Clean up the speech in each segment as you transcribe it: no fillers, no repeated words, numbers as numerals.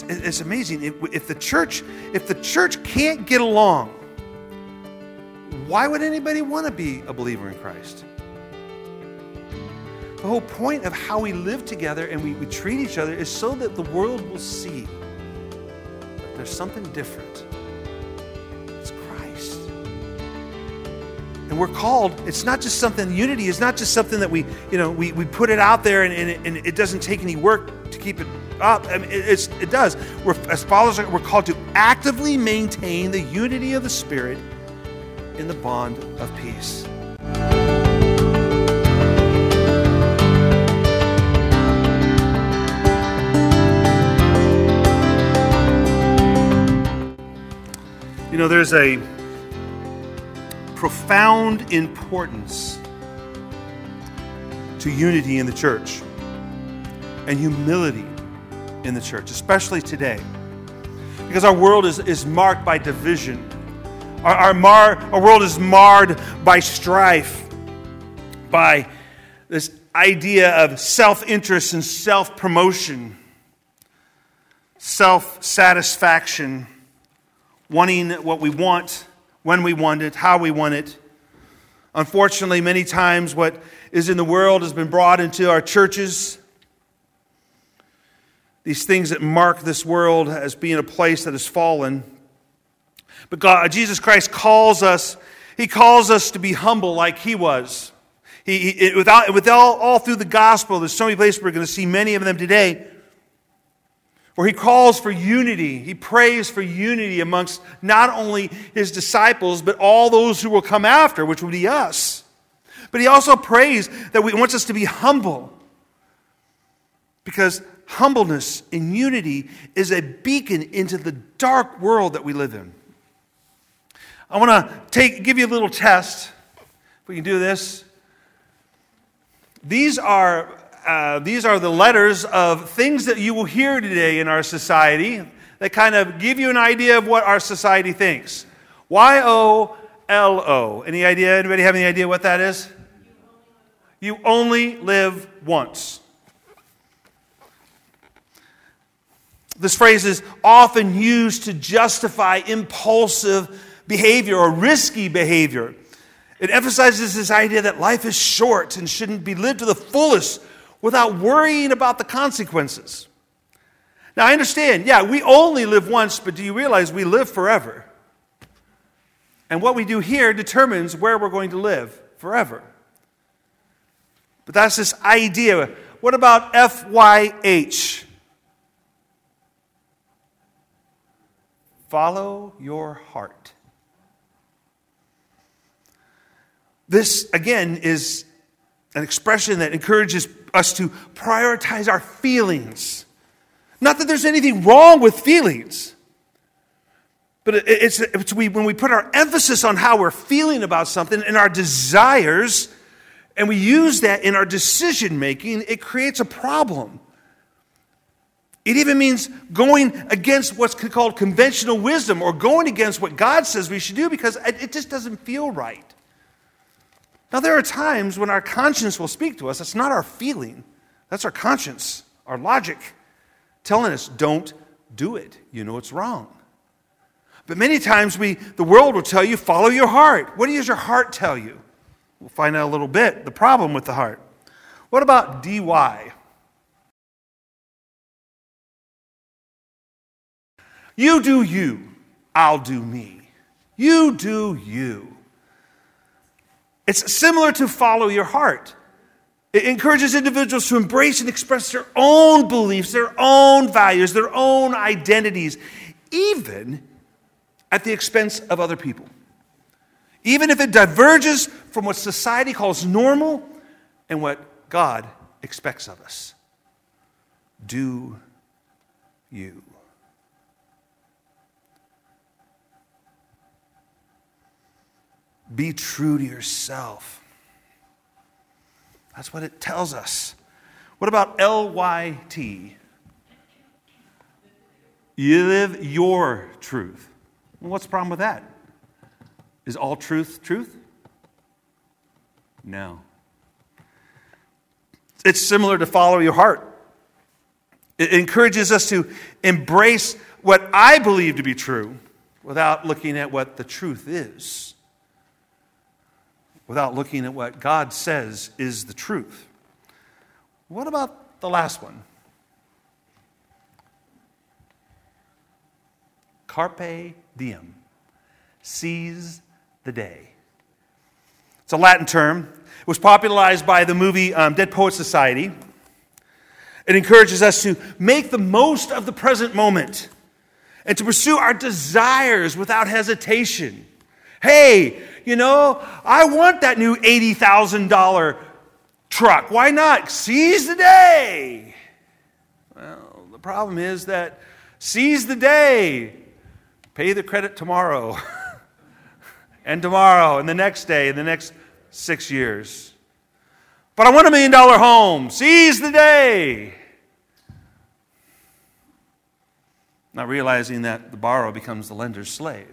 it's amazing. If the church can't get along, why would anybody want to be a believer in Christ? The whole point of how we live together and we treat each other is so that the world will see that there's something different. It's Christ. And we're called, it's not just something, unity is not just something that we put it out there and it doesn't take any work to keep it up. I mean, it does. As followers, we're called to actively maintain the unity of the Spirit in the bond of peace. You know, there's a profound importance to unity in the church and humility in the church, especially today, because our world is marked by division. Our world is marred by strife, by this idea of self-interest and self-promotion, self-satisfaction, wanting what we want, when we want it, how we want it. Unfortunately, many times what is in the world has been brought into our churches. These things that mark this world as being a place that has fallen. But Jesus Christ calls us. He calls us to be humble like He was. All through the gospel, there's so many places we're going to see many of them today, where He calls for unity. He prays for unity amongst not only His disciples, but all those who will come after, which would be us. But He also prays that He wants us to be humble, because humbleness and unity is a beacon into the dark world that we live in. I want to give you a little test. If we can do this. These are the letters of things that you will hear today in our society that kind of give you an idea of what our society thinks. YOLO. Any idea? Anybody have any idea what that is? You only live once. This phrase is often used to justify impulsive behavior or risky behavior. It emphasizes this idea that life is short and shouldn't be lived to the fullest without worrying about the consequences. Now, I understand, we only live once, but do you realize we live forever? And what we do here determines where we're going to live forever. But that's this idea. What about FYH? Follow your heart. This, again, is an expression that encourages us to prioritize our feelings. Not that there's anything wrong with feelings, but when we put our emphasis on how we're feeling about something and our desires, and we use that in our decision making, it creates a problem. It even means going against what's called conventional wisdom, or going against what God says we should do, because it just doesn't feel right. Now, there are times when our conscience will speak to us. That's not our feeling. That's our conscience, our logic, telling us, don't do it. You know it's wrong. But many times the world will tell you, follow your heart. What does your heart tell you? We'll find out a little bit, the problem with the heart. What about DY? You do you, I'll do me. You do you. It's similar to follow your heart. It encourages individuals to embrace and express their own beliefs, their own values, their own identities, even at the expense of other people. Even if it diverges from what society calls normal and what God expects of us. Do you. Be true to yourself. That's what it tells us. What about LYT? You live your truth. Well, what's the problem with that? Is all truth truth? No. It's similar to follow your heart. It encourages us to embrace what I believe to be true without looking at what the truth is, without looking at what God says is the truth. What about the last one? Carpe diem. Seize the day. It's a Latin term. It was popularized by the movie Dead Poets Society. It encourages us to make the most of the present moment and to pursue our desires without hesitation. Hey, I want that new $80,000 truck. Why not? Seize the day. Well, the problem is that seize the day. Pay the credit tomorrow and tomorrow and the next day and the next 6 years. But I want $1 million home. Seize the day. Not realizing that the borrower becomes the lender's slave.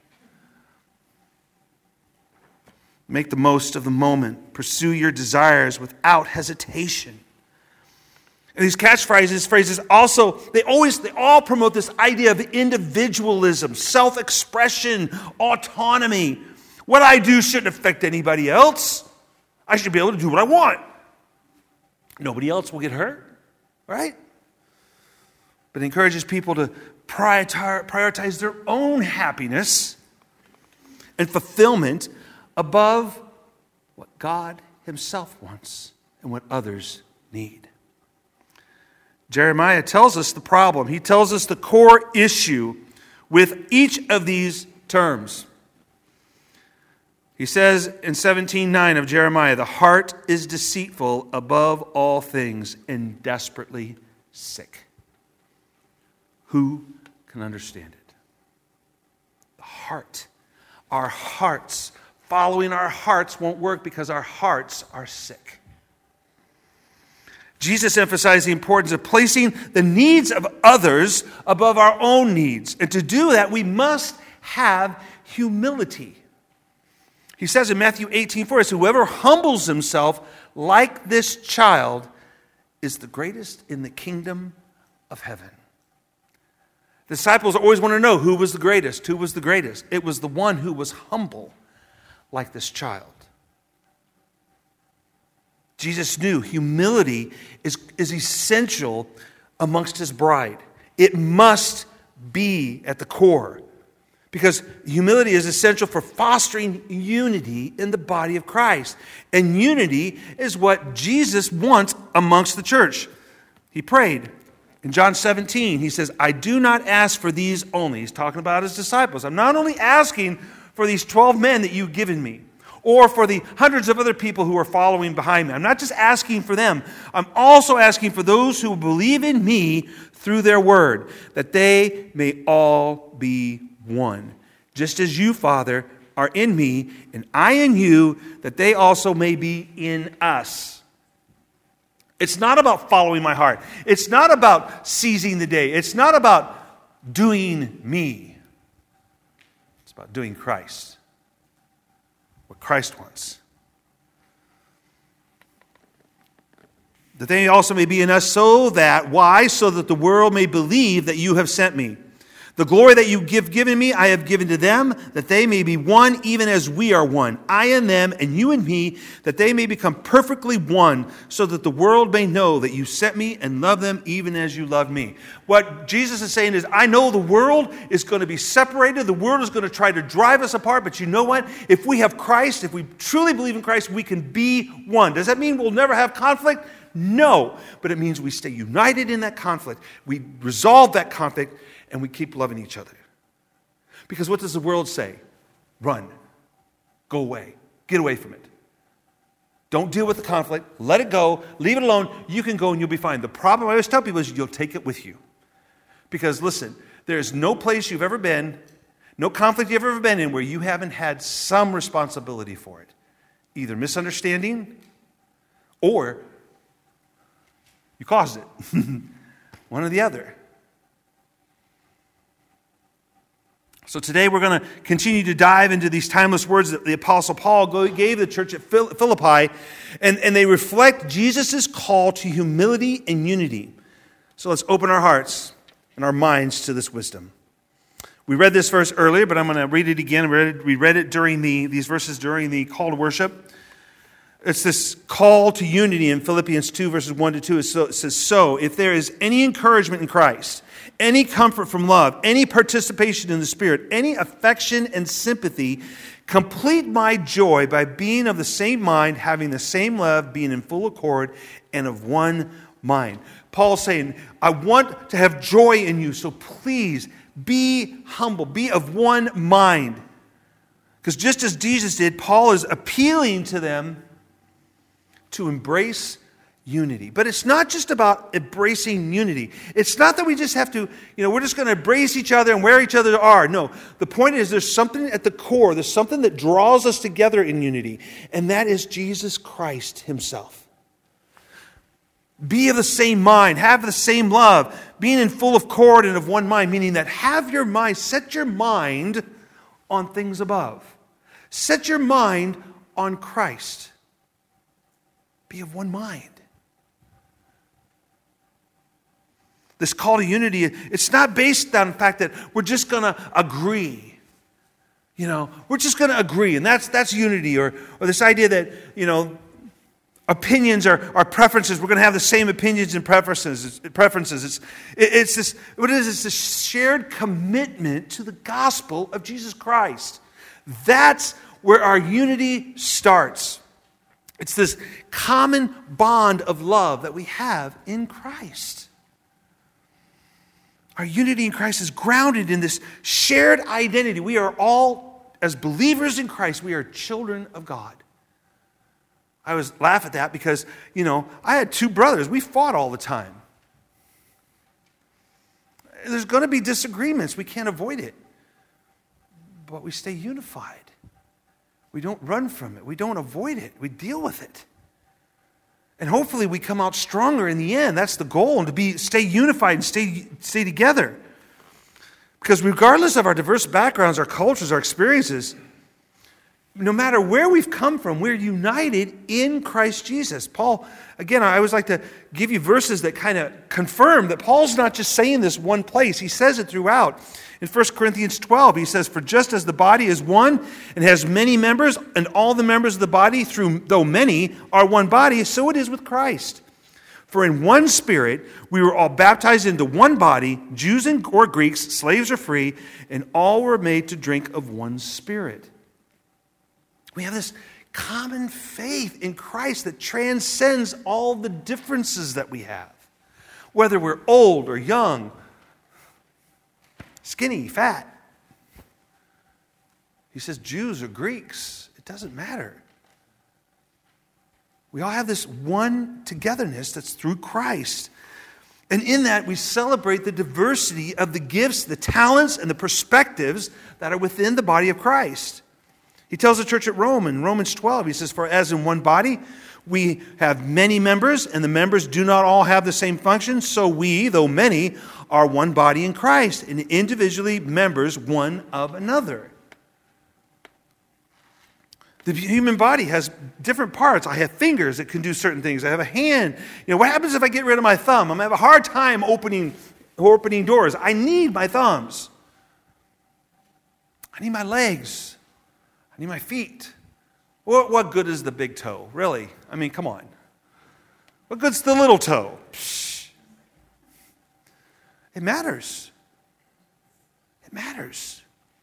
Make the most of the moment. Pursue your desires without hesitation. And these phrases also, they all promote this idea of individualism, self-expression, autonomy. What I do shouldn't affect anybody else. I should be able to do what I want. Nobody else will get hurt, right? But it encourages people to prioritize their own happiness and fulfillment above what God Himself wants and what others need. Jeremiah tells us the problem. He tells us the core issue with each of these terms. He says in 17:9 of Jeremiah, the heart is deceitful above all things and desperately sick. Who can understand it? The heart. Our hearts. Following our hearts won't work because our hearts are sick. Jesus emphasized the importance of placing the needs of others above our own needs. And to do that, we must have humility. He says in Matthew 18:4, whoever humbles himself like this child is the greatest in the kingdom of heaven. The disciples always want to know who was the greatest. Who was the greatest? It was the one who was humble like this child. Jesus knew humility is essential amongst His bride. It must be at the core. Because humility is essential for fostering unity in the body of Christ. And unity is what Jesus wants amongst the church. He prayed in John 17. He says, I do not ask for these only. He's talking about His disciples. I'm not only asking for these 12 men that you've given me, or for the hundreds of other people who are following behind me. I'm not just asking for them. I'm also asking for those who believe in me through their word, that they may all be one. Just as you, Father, are in me, and I in you, that they also may be in us. It's not about following my heart. It's not about seizing the day. It's not about doing me. It's about doing Christ. What Christ wants. That they also may be in us so that, why? So that the world may believe that you have sent me. The glory that you have given me, I have given to them, that they may be one even as we are one. I and them, and you and me, that they may become perfectly one, so that the world may know that you sent me and love them even as you love me. What Jesus is saying is, I know the world is going to be separated. The world is going to try to drive us apart. But you know what? If we have Christ, if we truly believe in Christ, we can be one. Does that mean we'll never have conflict? No. But it means we stay united in that conflict. We resolve that conflict. And we keep loving each other. Because what does the world say? Run. Go away. Get away from it. Don't deal with the conflict. Let it go. Leave it alone. You can go and you'll be fine. The problem I always tell people is you'll take it with you. Because listen, there's no place you've ever been, no conflict you've ever been in where you haven't had some responsibility for it. Either misunderstanding or you caused it. One or the other. So today we're going to continue to dive into these timeless words that the Apostle Paul gave the church at Philippi, and they reflect Jesus' call to humility and unity. So let's open our hearts and our minds to this wisdom. We read this verse earlier, but I'm going to read it again. We read it during these verses during the call to worship. It's this call to unity in Philippians 2, verses 1 to 2. It says, so, if there is any encouragement in Christ, any comfort from love, any participation in the Spirit, any affection and sympathy, complete my joy by being of the same mind, having the same love, being in full accord, and of one mind. Paul's saying, I want to have joy in you, so please be humble, be of one mind. Because just as Jesus did, Paul is appealing to them to embrace unity. But it's not just about embracing unity. It's not that we just have to, we're just going to embrace each other and where each other are. No, the point is there's something at the core. There's something that draws us together in unity. And that is Jesus Christ himself. Be of the same mind, have the same love, being in full accord and of one mind, meaning that set your mind on things above. Set your mind on Christ. Be of one mind. This call to unity, it's not based on the fact that we're just going to agree. We're just going to agree, and that's unity, or this idea that, opinions are preferences. We're going to have the same opinions and preferences. It's this. What it is? It's this shared commitment to the gospel of Jesus Christ. That's where our unity starts. It's this common bond of love that we have in Christ. Our unity in Christ is grounded in this shared identity. We are all, as believers in Christ, we are children of God. I always laugh at that because, I had two brothers. We fought all the time. There's going to be disagreements. We can't avoid it. But we stay unified. We don't run from it. We don't avoid it. We deal with it. And hopefully we come out stronger in the end. That's the goal, to stay unified and stay together. Because regardless of our diverse backgrounds, our cultures, our experiences, no matter where we've come from, we're united in Christ Jesus. Paul, again, I always like to give you verses that kind of confirm that Paul's not just saying this one place. He says it throughout. In 1 Corinthians 12, he says, for just as the body is one and has many members, and all the members of the body, though many, are one body, so it is with Christ. For in one Spirit we were all baptized into one body, Jews or Greeks, slaves or free, and all were made to drink of one Spirit. We have this common faith in Christ that transcends all the differences that we have. Whether we're old or young, skinny, fat. He says Jews or Greeks, it doesn't matter. We all have this one togetherness that's through Christ. And in that, we celebrate the diversity of the gifts, the talents, and the perspectives that are within the body of Christ. He tells the church at Rome in Romans 12, he says, for as in one body we have many members, and the members do not all have the same function, so we, though many, are one body in Christ, and individually members one of another. The human body has different parts. I have fingers that can do certain things. I have a hand. What happens if I get rid of my thumb? I'm going to have a hard time opening doors. I need my thumbs. I need my legs. I need my feet. What good is the big toe? Really? I mean, come on. What good's the little toe? Psh. It matters. It matters.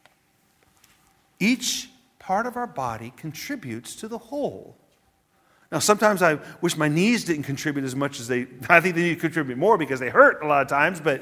Each part of our body contributes to the whole. Now, sometimes I wish my knees didn't contribute as much as I think they need to contribute more because they hurt a lot of times, but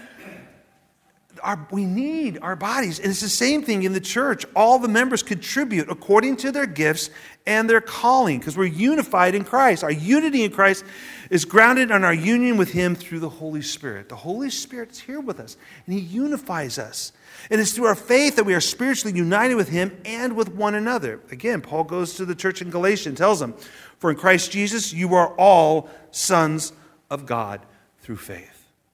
we need our bodies. And it's the same thing in the church. All the members contribute according to their gifts and their calling because we're unified in Christ. Our unity in Christ is grounded on our union with Him through the Holy Spirit. The Holy Spirit's here with us, and He unifies us. And it's through our faith that we are spiritually united with Him and with one another. Again, Paul goes to the church in Galatia and tells them, for in Christ Jesus you are all sons of God through faith.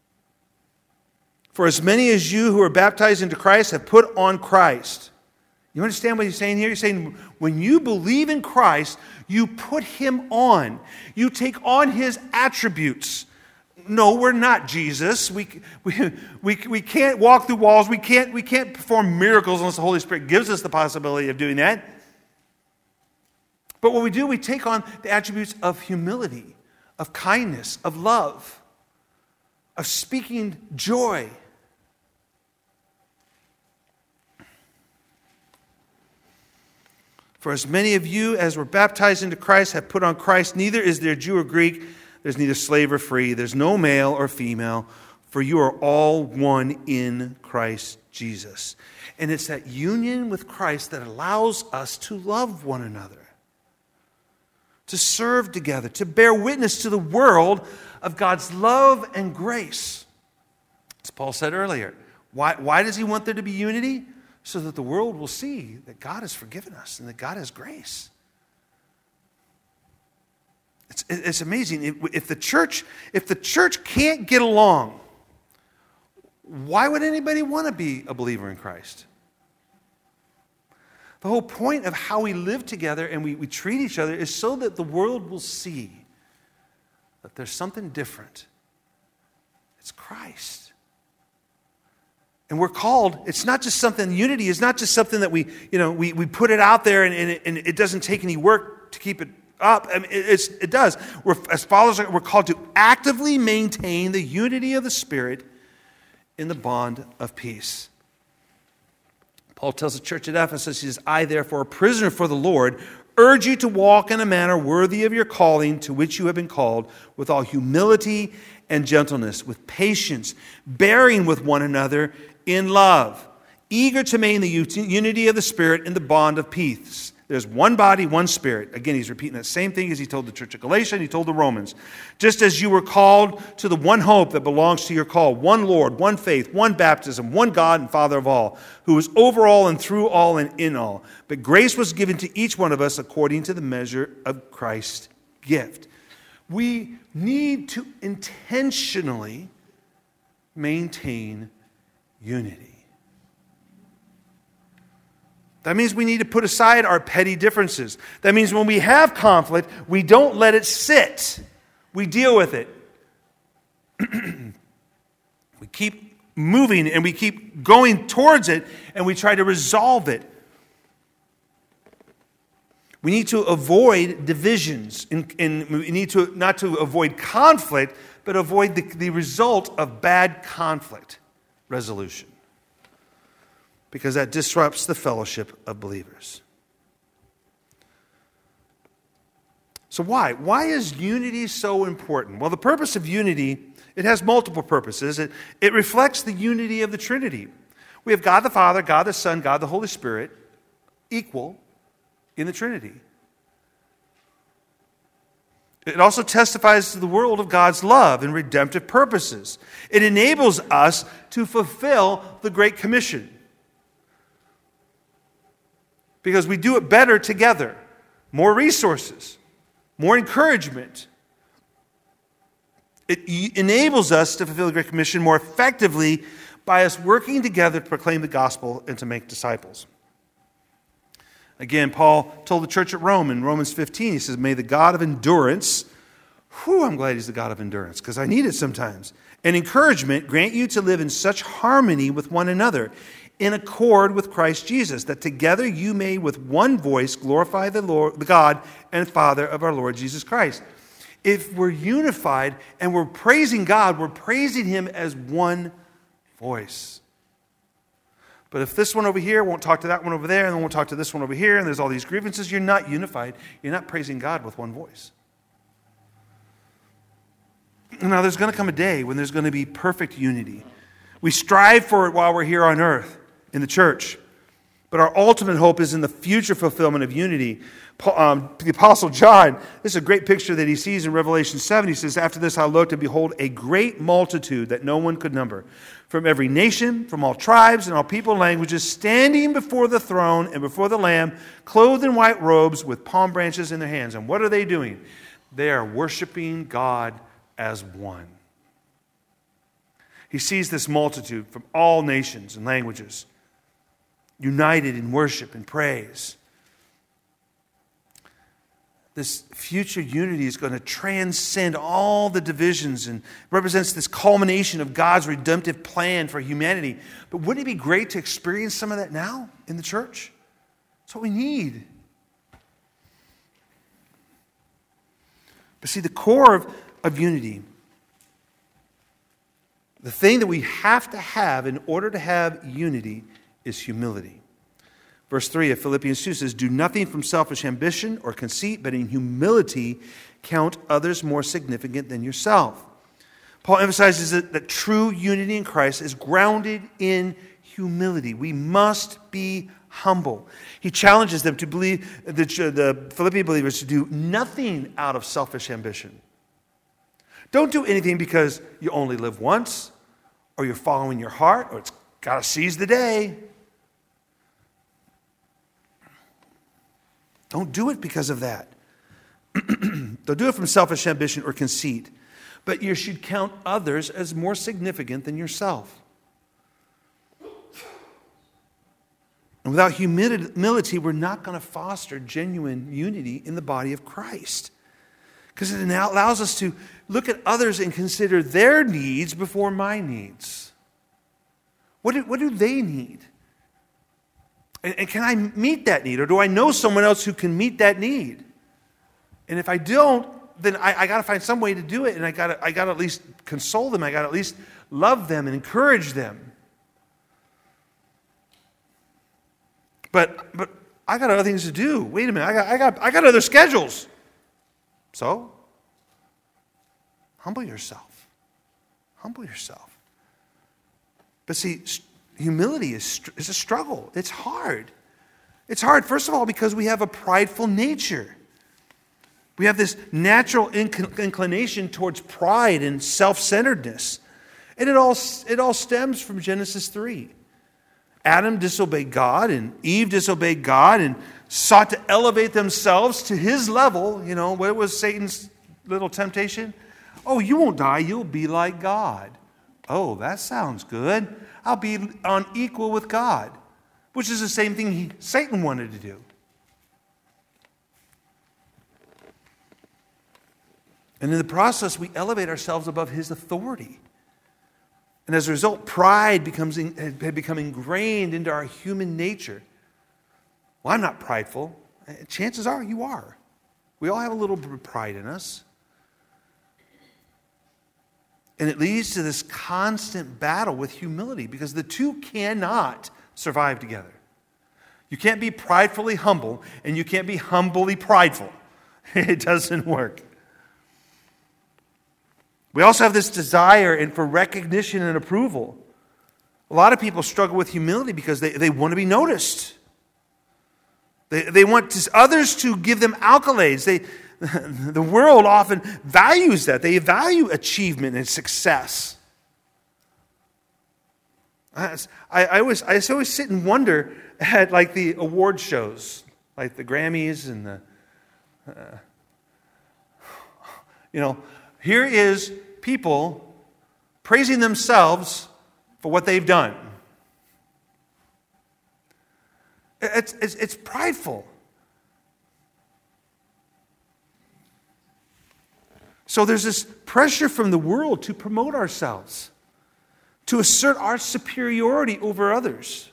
For as many as you who are baptized into Christ have put on Christ. You understand what he's saying here? He's saying when you believe in Christ, you put Him on. You take on His attributes. No, we're not Jesus. We can't walk through walls. We can't perform miracles unless the Holy Spirit gives us the possibility of doing that. But what we do, we take on the attributes of humility, of kindness, of love, of speaking joy. For as many of you as were baptized into Christ have put on Christ, neither is there Jew or Greek, there's neither slave or free, there's no male or female, for you are all one in Christ Jesus. And it's that union with Christ that allows us to love one another, to serve together, to bear witness to the world of God's love and grace. As Paul said earlier, why does he want there to be unity? So that the world will see that God has forgiven us and that God has grace. It's amazing. If the church can't get along, why would anybody want to be a believer in Christ? The whole point of how we live together and we treat each other is so that the world will see that there's something different. It's Christ. And we're called, it's not just something, unity is not just something that we put it out there and it doesn't take any work to keep it up. I mean, it does. As followers, we're called to actively maintain the unity of the Spirit in the bond of peace. Paul tells the church at Ephesus, he says, I, therefore, a prisoner for the Lord, urge you to walk in a manner worthy of your calling to which you have been called, with all humility and gentleness, with patience, bearing with one another in love, eager to maintain the unity of the Spirit in the bond of peace. There's one body, one Spirit. Again, he's repeating that same thing as he told the church of Galatia and he told the Romans. Just as you were called to the one hope that belongs to your call, one Lord, one faith, one baptism, one God and Father of all, who is over all and through all and in all. But grace was given to each one of us according to the measure of Christ's gift. We need to intentionally maintain unity. That means we need to put aside our petty differences. That means when we have conflict, we don't let it sit. We deal with it. We keep moving and we keep going towards it and we try to resolve it. We need to avoid divisions. And we need to not to avoid conflict, but avoid the result of bad conflict resolution, because that disrupts the fellowship of believers. So why? Why is unity so important? Well, the purpose of unity, it has multiple purposes. It reflects the unity of the Trinity. We have God the Father, God the Son, God the Holy Spirit, equal in the Trinity. It also testifies to the world of God's love and redemptive purposes. It enables us to fulfill the Great Commission, because we do it better together. More resources, more encouragement. It enables us to fulfill the Great Commission more effectively by us working together to proclaim the gospel and to make disciples. Again, Paul told the church at Rome in Romans 15, he says, may the God of endurance, I'm glad he's the God of endurance, because I need it sometimes, and encouragement grant you to live in such harmony with one another, in accord with Christ Jesus, that together you may with one voice glorify the Lord, the God and Father of our Lord Jesus Christ. If we're unified and we're praising God, we're praising Him as one voice. But if this one over here won't talk to that one over there, and then won't talk to this one over here, and there's all these grievances, you're not unified. You're not praising God with one voice. Now, there's going to come a day when there's going to be perfect unity. We strive for it while we're here on earth, in the church. But our ultimate hope is in the future fulfillment of unity. The Apostle John, this is a great picture that he sees in Revelation 7. He says, after this I looked, and behold, a great multitude that no one could number, from every nation, from all tribes and all people and languages, standing before the throne and before the Lamb, clothed in white robes with palm branches in their hands. And what are they doing? They are worshiping God as one. He sees this multitude from all nations and languages, united in worship and praise. this future unity is going to transcend all the divisions and represents this culmination of God's redemptive plan for humanity. But wouldn't it be great to experience some of that now in the church? That's what we need. But see, the core of unity, the thing that we have to have in order to have unity, is humility. Verse 3 of Philippians 2 says, "Do nothing from selfish ambition or conceit, but in humility count others more significant than yourself." Paul emphasizes that true unity in Christ is grounded in humility. We must be humble. He challenges them to believe, the Philippian believers, to do nothing out of selfish ambition. Don't do anything because you only live once, or you're following your heart, or it's got to seize the day. Don't do it because of that. Don't do it from selfish ambition or conceit. But you should count others as more significant than yourself. And without humility, we're not going to foster genuine unity in the body of Christ. Because it now allows us to look at others and consider their needs before my needs. What do they need? And can I meet that need? Or do I know someone else who can meet that need? And if I don't, then I got to find some way to do it. And I got to at least console them. I got to at least love them and encourage them. But I got other things to do. Wait a minute. I got other schedules. So, humble yourself. Humble yourself. But see, humility is a struggle. It's hard. It's hard, first of all, because we have a prideful nature. We have this natural inclination towards pride and self-centeredness. And it all stems from Genesis 3. Adam disobeyed God, and Eve disobeyed God, and sought to elevate themselves to his level. You know, what was Satan's little temptation? Oh, you won't die. You'll be like God. Oh, that sounds good. I'll be on equal with God, which is the same thing Satan wanted to do. And in the process, we elevate ourselves above his authority. And as a result, pride had become ingrained into our human nature. Well, I'm not prideful. Chances are you are. We all have a little bit of pride in us. And it leads to this constant battle with humility, because the two cannot survive together. You can't be pridefully humble, and you can't be humbly prideful. It doesn't work. We also have this desire for recognition and approval. A lot of people struggle with humility because they want to be noticed. They want others to give them accolades. The world often values that. They value achievement and success. I always sit and wonder at like the award shows, like the Grammys and the, here is people praising themselves for what they've done. It's prideful. So there's this pressure from the world to promote ourselves, to assert our superiority over others.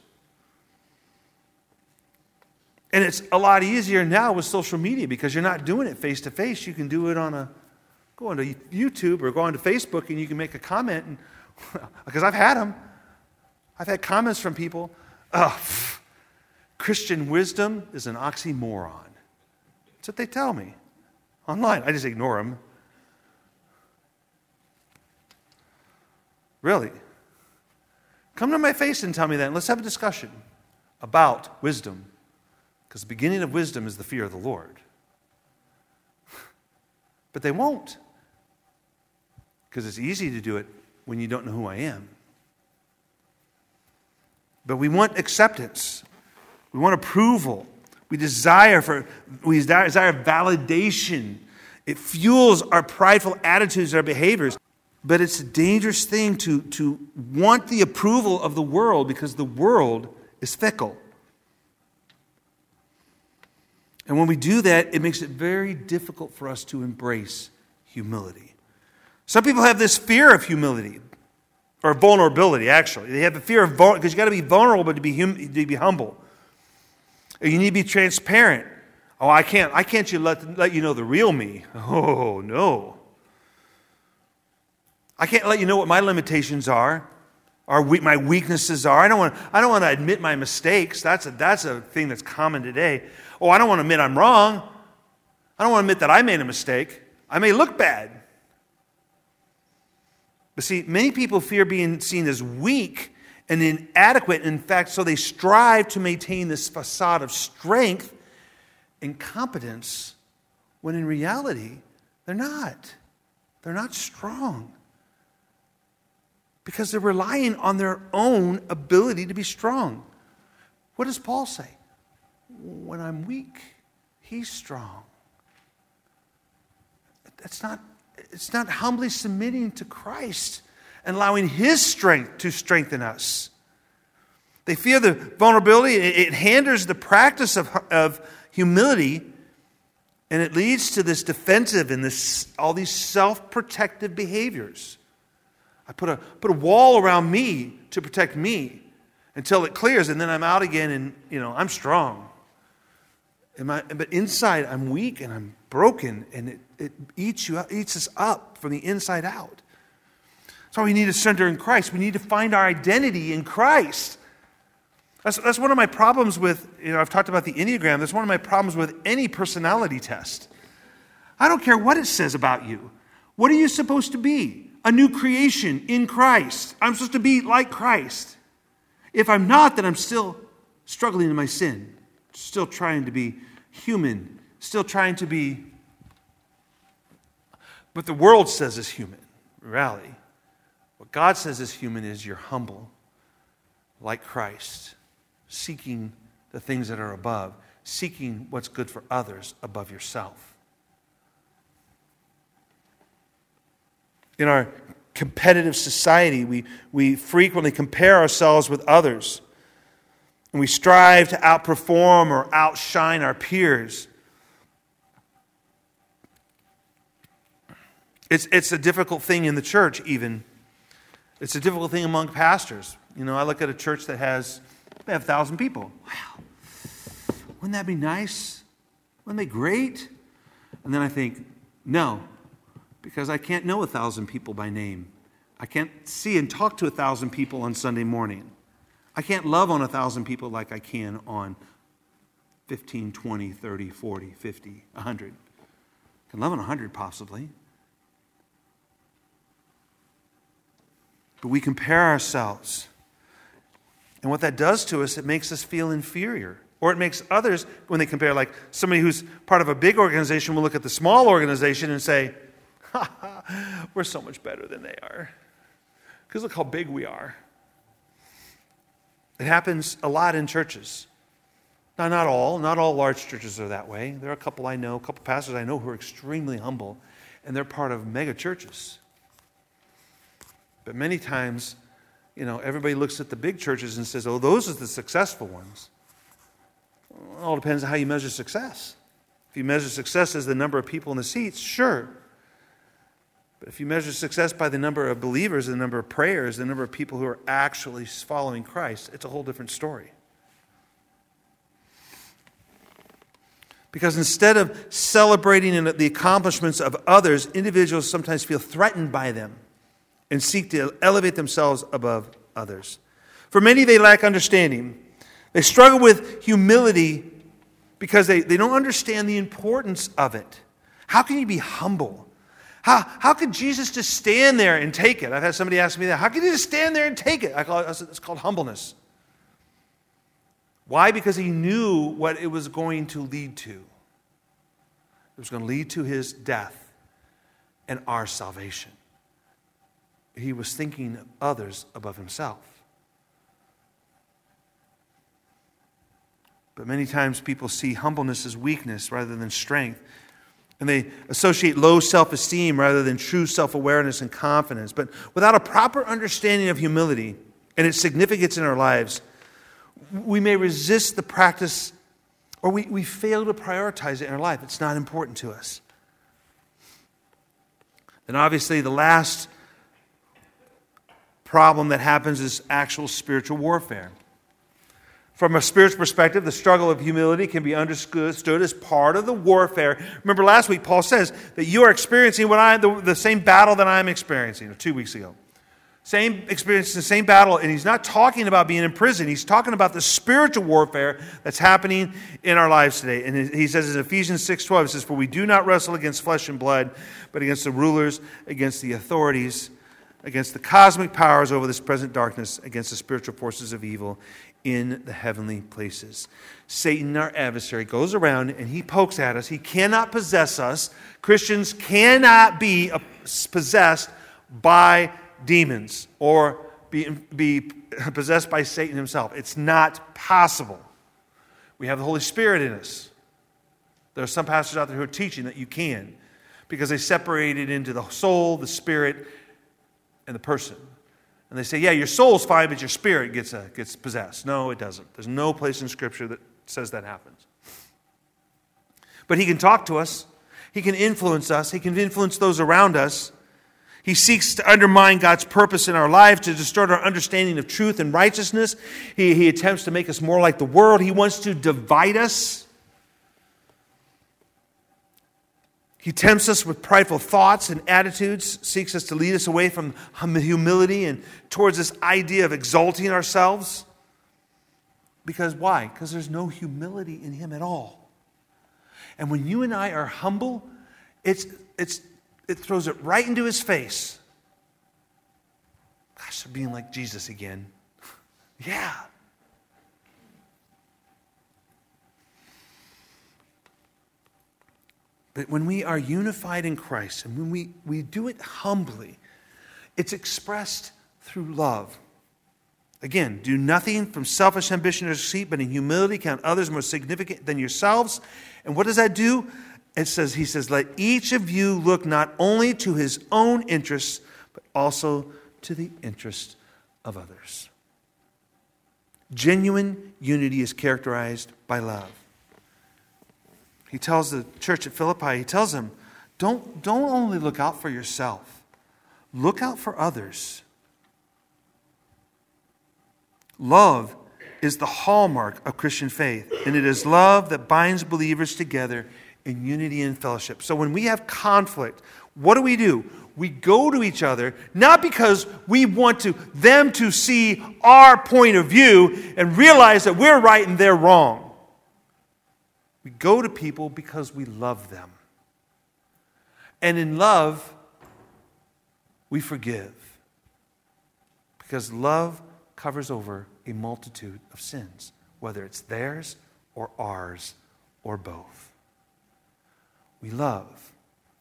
And it's a lot easier now with social media because you're not doing it face to face. You can do it go onto YouTube or go onto Facebook and you can make a comment. Because I've had them. I've had comments from people, Christian wisdom is an oxymoron. That's what they tell me online. I just ignore them. Really? Come to my face and tell me that, and let's have a discussion about wisdom. Because the beginning of wisdom is the fear of the Lord. But they won't. Because it's easy to do it when you don't know who I am. But we want acceptance. We want approval. We desire validation. It fuels our prideful attitudes, our behaviors. But it's a dangerous thing to want the approval of the world because the world is fickle. And when we do that, it makes it very difficult for us to embrace humility. Some people have this fear of humility, or vulnerability, actually. They have a fear of vulnerability, because you've got to be vulnerable to be humble. You need to be transparent. Oh, I can't let you know the real me. Oh, no. I can't let you know what my limitations are, or my weaknesses are. I don't want to admit my mistakes. That's a thing that's common today. Oh, I don't want to admit I'm wrong. I don't want to admit that I made a mistake. I may look bad. But see, many people fear being seen as weak and inadequate. In fact, so they strive to maintain this facade of strength and competence, when in reality, they're not. They're not strong. Because they're relying on their own ability to be strong. What does Paul say? When I'm weak, he's strong. It's not humbly submitting to Christ and allowing his strength to strengthen us. They fear the vulnerability. It hinders the practice of humility, and it leads to this defensive and all these self-protective behaviors. I put a wall around me to protect me until it clears, and then I'm out again, and I'm strong. But inside, I'm weak and I'm broken, and it eats us up from the inside out. So we need to center in Christ. We need to find our identity in Christ. That's one of my problems with, I've talked about the Enneagram. That's one of my problems with any personality test. I don't care what it says about you. What are you supposed to be? A new creation in Christ. I'm supposed to be like Christ. If I'm not, then I'm still struggling in my sin. Still trying to be human. Still trying to be what the world says is human. Reality. What God says is human is you're humble, like Christ, seeking the things that are above, seeking what's good for others above yourself. In our competitive society, we frequently compare ourselves with others, and we strive to outperform or outshine our peers. It's a difficult thing in the church, even. It's a difficult thing among pastors. I look at a church they have 1,000 people. Wow. Wouldn't that be nice? Wouldn't they be great? And then I think, no, because I can't know 1,000 people by name. I can't see and talk to 1,000 people on Sunday morning. I can't love on 1,000 people like I can on 15, 20, 30, 40, 50, 100. I can love on 100 possibly. But we compare ourselves. And what that does to us, it makes us feel inferior. Or it makes others, when they compare, like somebody who's part of a big organization will look at the small organization and say, we're so much better than they are. Because look how big we are. It happens a lot in churches. Now, not all large churches are that way. There are a couple pastors I know who are extremely humble, and they're part of mega churches. But many times, everybody looks at the big churches and says, oh, those are the successful ones. Well, it all depends on how you measure success. If you measure success as the number of people in the seats, sure. But if you measure success by the number of believers, the number of prayers, the number of people who are actually following Christ, it's a whole different story. Because instead of celebrating the accomplishments of others, individuals sometimes feel threatened by them and seek to elevate themselves above others. For many, they lack understanding. They struggle with humility because they don't understand the importance of it. How can you be humble? How could Jesus just stand there and take it? I've had somebody ask me that. How can he just stand there and take it? It's called humbleness. Why? Because he knew what it was going to lead to. It was going to lead to his death and our salvation. He was thinking of others above himself. But many times people see humbleness as weakness rather than strength. And they associate low self-esteem rather than true self-awareness and confidence. But without a proper understanding of humility and its significance in our lives, we may resist the practice Or we fail to prioritize it in our life. It's not important to us. Then obviously the last problem that happens is actual spiritual warfare. From a spiritual perspective, the struggle of humility can be understood as part of the warfare. Remember last week, Paul says that you are experiencing the same battle that I'm experiencing, or 2 weeks ago. Same experience, the same battle, and he's not talking about being in prison. He's talking about the spiritual warfare that's happening in our lives today. And he says in Ephesians 6:12, it says, "For we do not wrestle against flesh and blood, but against the rulers, against the authorities, against the cosmic powers over this present darkness, against the spiritual forces of evil in the heavenly places." Satan, our adversary, goes around and he pokes at us. He cannot possess us. Christians cannot be possessed by demons or be possessed by Satan himself. It's not possible. We have the Holy Spirit in us. There are some pastors out there who are teaching that you can, because they separate it into the soul, the spirit, and the person. And they say, yeah, your soul's fine, but your spirit gets possessed. No, it doesn't. There's no place in Scripture that says that happens. But he can talk to us. He can influence us. He can influence those around us. He seeks to undermine God's purpose in our life, to distort our understanding of truth and righteousness. He attempts to make us more like the world. He wants to divide us. He tempts us with prideful thoughts and attitudes, seeks us to lead us away from humility and towards this idea of exalting ourselves. Because why? Because there's no humility in him at all. And when you and I are humble, it throws it right into his face. Gosh, they're being like Jesus again. Yeah. But when we are unified in Christ, and when we do it humbly, it's expressed through love. Again, do nothing from selfish ambition or deceit, but in humility count others more significant than yourselves. And what does that do? He says, let each of you look not only to his own interests, but also to the interests of others. Genuine unity is characterized by love. He tells the church at Philippi, he tells them, don't only look out for yourself. Look out for others. Love is the hallmark of Christian faith, and it is love that binds believers together in unity and fellowship. So when we have conflict, what do? We go to each other, not because we want them to see our point of view and realize that we're right and they're wrong. We go to people because we love them. And in love, we forgive. Because love covers over a multitude of sins, whether it's theirs or ours or both. We love.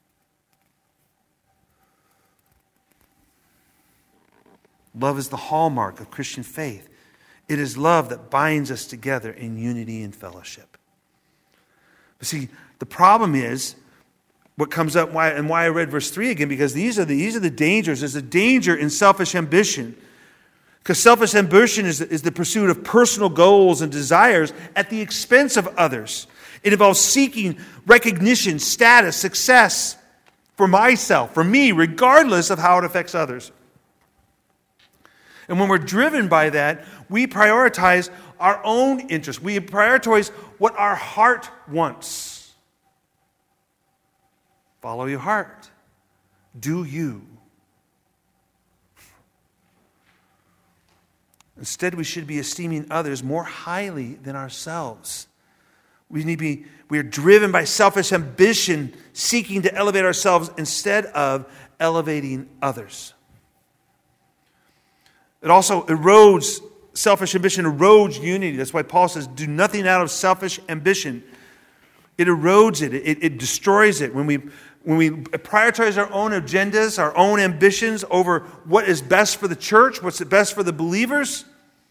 Love is the hallmark of Christian faith. It is love that binds us together in unity and fellowship. But see, the problem is what comes up, why I read verse 3 again, because these are the dangers. There's a danger in selfish ambition. Because selfish ambition is the pursuit of personal goals and desires at the expense of others. It involves seeking recognition, status, success for myself, for me, regardless of how it affects others. And when we're driven by that, we prioritize our own interests. We prioritize what our heart wants. Follow your heart. Do you. Instead, we should be esteeming others more highly than ourselves. We are driven by selfish ambition, seeking to elevate ourselves instead of elevating others. It also selfish ambition erodes unity. That's why Paul says, do nothing out of selfish ambition. It erodes it. It destroys it. When we prioritize our own agendas, our own ambitions over what is best for the church, what's best for the believers,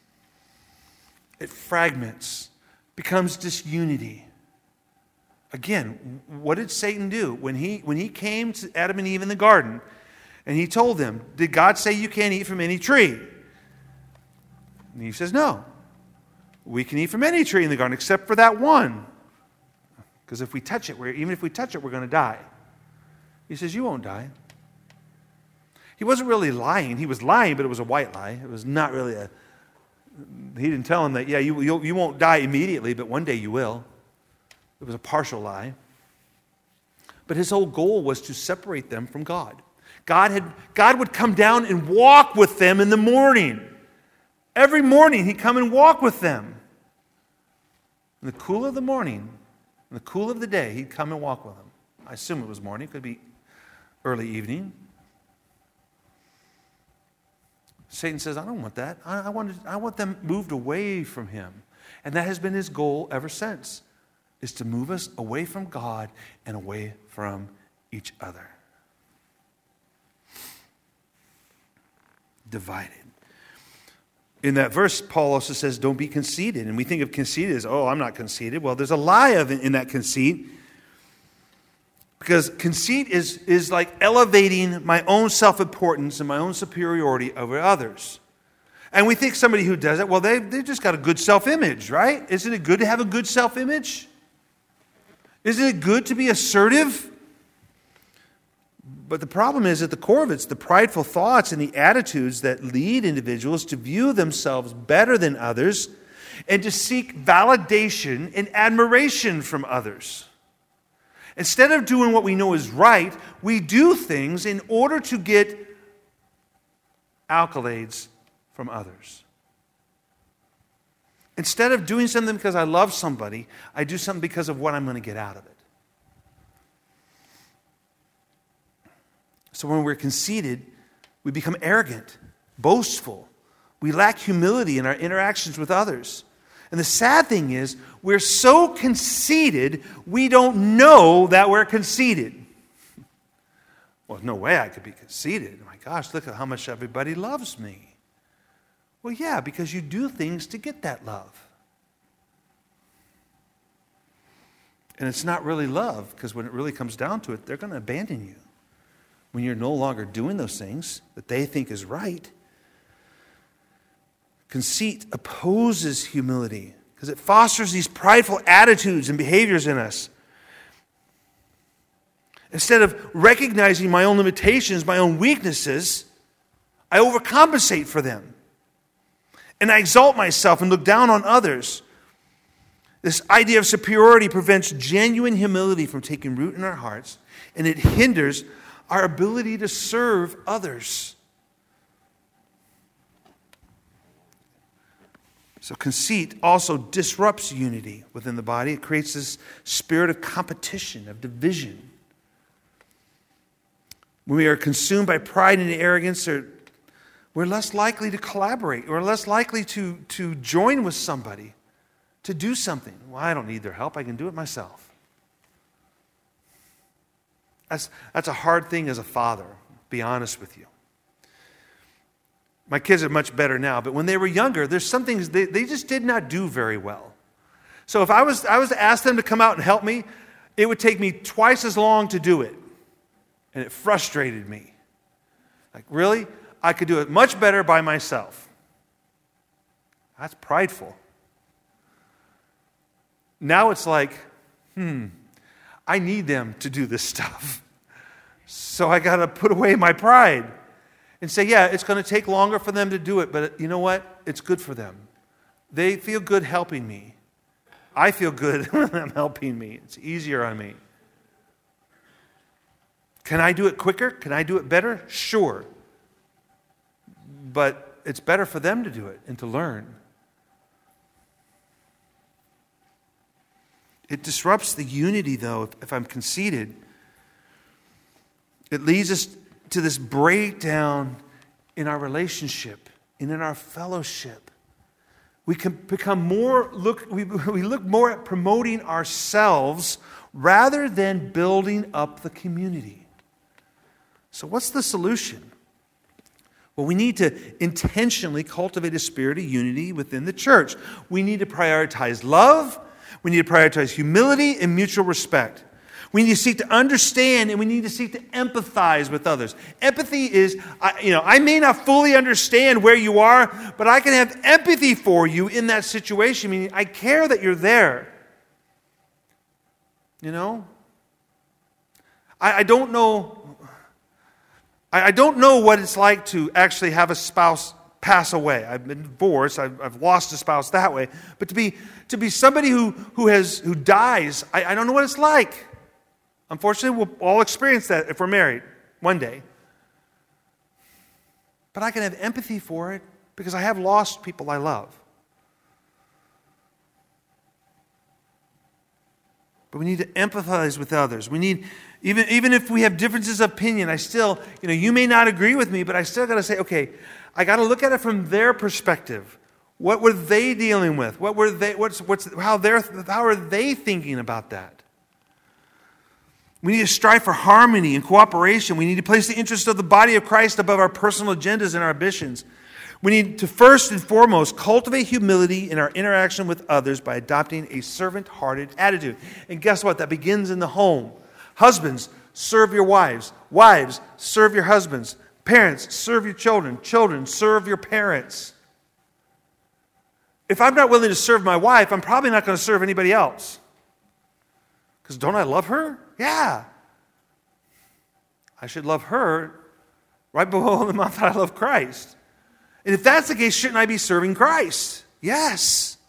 it fragments, becomes disunity. Again, what did Satan do? When he came to Adam and Eve in the garden, and he told them, did God say you can't eat from any tree? And Eve says, no. We can eat from any tree in the garden except for that one. Because if we touch it, even if we touch it, we're going to die. He says, you won't die. He wasn't really lying. He was lying, but it was a white lie. It was not really he didn't tell him that, you won't die immediately, but one day you will. It was a partial lie. But his whole goal was to separate them from God. God would come down and walk with them in the morning. Every morning he'd come and walk with them. In the cool of the morning, in the cool of the day, he'd come and walk with them. I assume it was morning. It could be early evening. Satan says, I don't want that. I want them moved away from him. And that has been his goal ever since, is to move us away from God and away from each other. Divided. In that verse, Paul also says, don't be conceited. And we think of conceited as, I'm not conceited. Well, there's a lie in that conceit. Because conceit is like elevating my own self-importance and my own superiority over others. And we think somebody who does it, well, they've just got a good self-image, right? Isn't it good to have a good self-image? Isn't it good to be assertive? But the problem is, at the core of it's the prideful thoughts and the attitudes that lead individuals to view themselves better than others and to seek validation and admiration from others. Instead of doing what we know is right, we do things in order to get accolades from others. Instead of doing something because I love somebody, I do something because of what I'm going to get out of it. So when we're conceited, we become arrogant, boastful. We lack humility in our interactions with others. And the sad thing is, we're so conceited, we don't know that we're conceited. Well, no way I could be conceited. My gosh, look at how much everybody loves me. Well, yeah, because you do things to get that love. And it's not really love, because when it really comes down to it, they're going to abandon you when you're no longer doing those things that they think is right. Conceit opposes humility because it fosters these prideful attitudes and behaviors in us. Instead of recognizing my own limitations, my own weaknesses, I overcompensate for them. And I exalt myself and look down on others. This idea of superiority prevents genuine humility from taking root in our hearts, and it hinders our ability to serve others. So conceit also disrupts unity within the body. It creates this spirit of competition, of division. When we are consumed by pride and arrogance, we're less likely to collaborate. We're less likely to join with somebody, to do something. Well, I don't need their help. I can do it myself. That's a hard thing as a father, be honest with you. My kids are much better now, but when they were younger, there's some things they just did not do very well. So if I was to ask them to come out and help me, it would take me twice as long to do it. And it frustrated me. Like, really? I could do it much better by myself. That's prideful. Now it's like, I need them to do this stuff. So I got to put away my pride and say, yeah, it's going to take longer for them to do it, but you know what? It's good for them. They feel good helping me. I feel good when I'm helping me. It's easier on me. Can I do it quicker? Can I do it better? Sure. But it's better for them to do it and to learn. It disrupts the unity, though, if I'm conceited. It leads us to this breakdown in our relationship and in our fellowship. We can become we look more at promoting ourselves rather than building up the community. So what's the solution? Well, we need to intentionally cultivate a spirit of unity within the church. We need to prioritize love. We need to prioritize humility and mutual respect. We need to seek to understand, and we need to seek to empathize with others. Empathy is, I may not fully understand where you are, but I can have empathy for you in that situation. Meaning, I care that you're there. You know? I don't know. I don't know what it's like to actually have a spouse pass away. I've been divorced. I've lost a spouse that way. But to be somebody who dies, I don't know what it's like. Unfortunately, we'll all experience that if we're married one day. But I can have empathy for it because I have lost people I love. But we need to empathize with others. We need, even if we have differences of opinion, I still, you may not agree with me, but I still got to say, okay, I got to look at it from their perspective. What were they dealing with? What were they? How are they thinking about that? We need to strive for harmony and cooperation. We need to place the interest of the body of Christ above our personal agendas and our ambitions. We need to first and foremost cultivate humility in our interaction with others by adopting a servant-hearted attitude. And guess what? That begins in the home. Husbands, serve your wives. Wives, serve your husbands. Parents, serve your children. Children, serve your parents. If I'm not willing to serve my wife, I'm probably not going to serve anybody else. Because don't I love her? Yeah. I should love her right below the amount that I love Christ. And if that's the case, shouldn't I be serving Christ? Yes.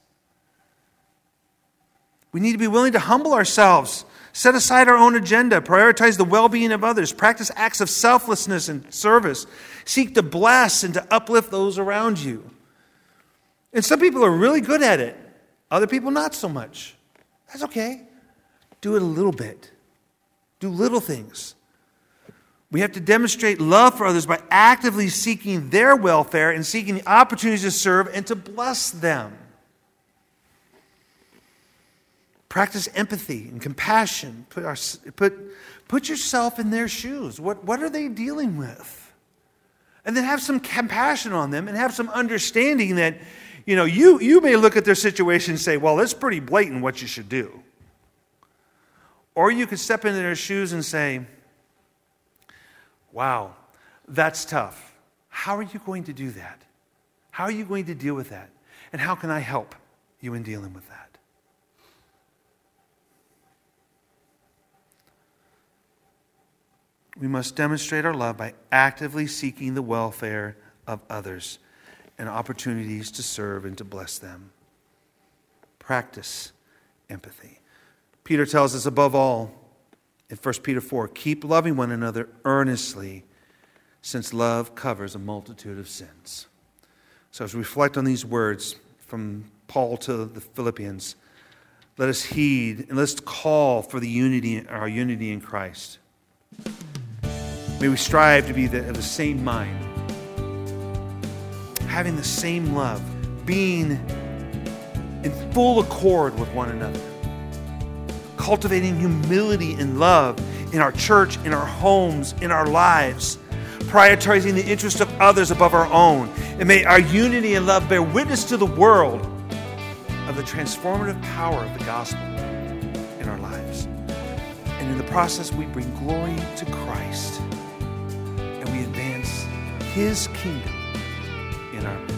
We need to be willing to humble ourselves, set aside our own agenda, prioritize the well-being of others, practice acts of selflessness and service, seek to bless and to uplift those around you. And some people are really good at it. Other people not so much. That's okay. Do it a little bit. Do little things. We have to demonstrate love for others by actively seeking their welfare and seeking the opportunities to serve and to bless them. Practice empathy and compassion. Put yourself in their shoes. What are they dealing with? And then have some compassion on them and have some understanding that, you may look at their situation and say, well, that's pretty blatant what you should do. Or you could step into their shoes and say, wow, that's tough. How are you going to do that? How are you going to deal with that? And how can I help you in dealing with that? We must demonstrate our love by actively seeking the welfare of others and opportunities to serve and to bless them. Practice empathy. Peter tells us above all, in 1 Peter 4, keep loving one another earnestly, since love covers a multitude of sins. So as we reflect on these words from Paul to the Philippians, let us heed and let's call for our unity in Christ. May we strive to be of the same mind, having the same love, being in full accord with one another. Cultivating humility and love in our church, in our homes, in our lives. Prioritizing the interest of others above our own. And may our unity and love bear witness to the world of the transformative power of the gospel in our lives. And in the process, we bring glory to Christ. And we advance His kingdom in our midst.